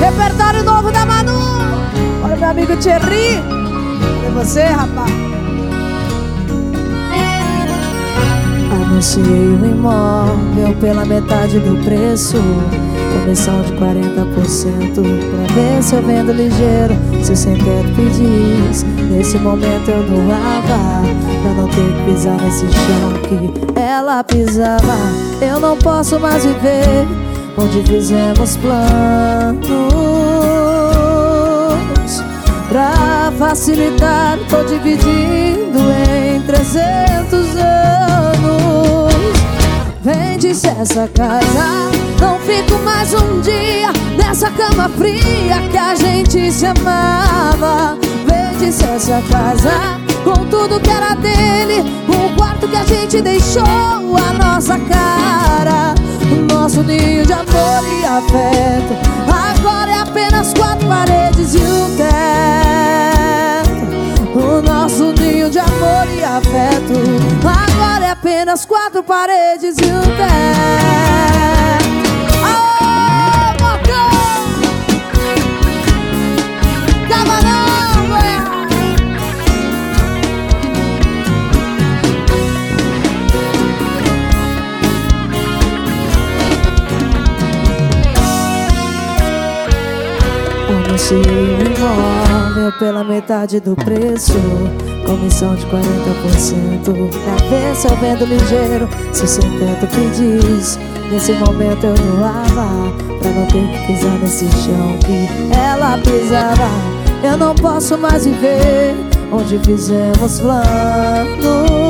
Repertório novo da Manu. Olha meu amigo Thierry. Olha você, rapaz. Anunciei um imóvel pela metade do preço, comissão de 40%, pra ver se eu vendo ligeiro. Se sem teto pedis, nesse momento eu doava, pra não ter que pisar nesse chão que ela pisava. Eu não posso mais viver onde fizemos planos. Pra facilitar, tô dividindo em 300 anos. Vende-se essa casa, não fico mais um dia nessa cama fria que a gente se amava. Vende-se essa casa, com tudo que era dele, um quarto que a gente deixou a nossa cara. O nosso ninho de amor e afeto agora é apenas 4 paredes e um teto. O nosso ninho de amor e afeto agora é apenas 4 paredes e um teto. Aô, Mocão! Camarão, anunciei um imóvel pela metade do preço, comissão de 40%, pra ver se eu vendo ligeiro. Se sem teto pedis, nesse momento eu doava, pra não ter que pisar nesse chão que ela pisava. Eu não posso mais viver onde fizemos planos.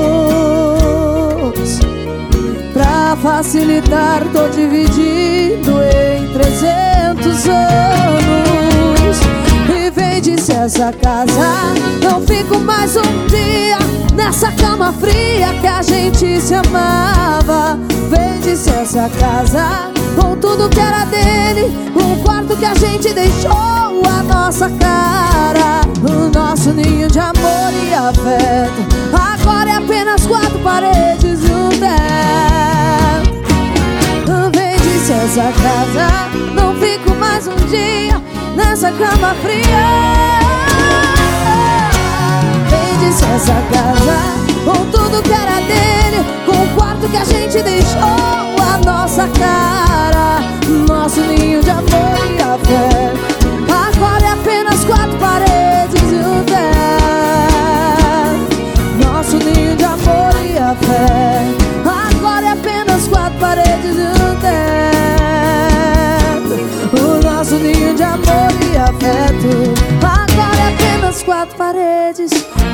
Pra facilitar, tô dividindo em 300 anos. E vende-se essa casa, não fico mais um dia nessa cama fria que a gente se amava. Vende-se essa casa, com tudo que era dele, um quarto que a gente deixou a nossa cara. O nosso ninho de amor e afeto agora é apenas 4 paredes e um teto. Vende-se essa casa, não fico mais um dia nessa cama fria. Vende-se essa casa, com tudo que era dele, com o quarto que a gente deixou a nossa cara. Nosso ninho de amor e afeto agora é apenas 4 paredes e um teto. Nosso ninho de amor e afeto agora é apenas 4 paredes e um teto. O nosso ninho de amor e afeto agora é apenas 4 paredes